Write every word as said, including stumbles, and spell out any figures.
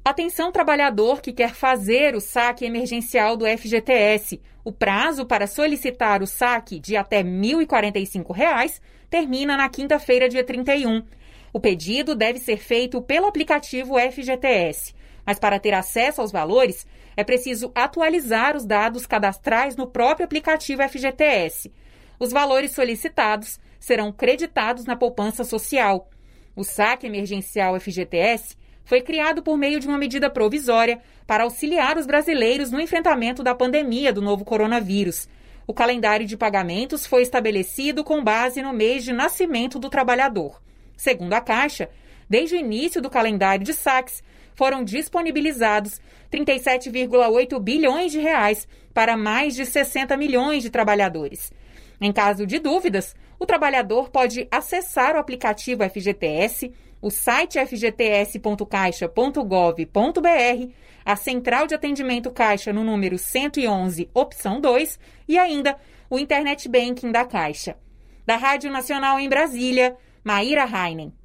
Atenção trabalhador que quer fazer o saque emergencial do F G T S. O prazo para solicitar o saque de até mil e quarenta e cinco reais termina na quinta-feira, dia trinta e um. O pedido deve ser feito pelo aplicativo F G T S, mas para ter acesso aos valores é preciso atualizar os dados cadastrais no próprio aplicativo F G T S. Os valores solicitados serão creditados na poupança social. O saque emergencial F G T S foi criado por meio de uma medida provisória para auxiliar os brasileiros no enfrentamento da pandemia do novo coronavírus. O calendário de pagamentos foi estabelecido com base no mês de nascimento do trabalhador. Segundo a Caixa, desde o início do calendário de saques, foram disponibilizados trinta e sete vírgula oito bilhões de reais para mais de sessenta milhões de trabalhadores. Em caso de dúvidas, o trabalhador pode acessar o aplicativo F G T S, o site f g t s ponto caixa ponto gov ponto b r, a central de atendimento Caixa no número cento e onze, opção dois, e ainda o Internet Banking da Caixa. Da Rádio Nacional em Brasília, Maíra Heinen.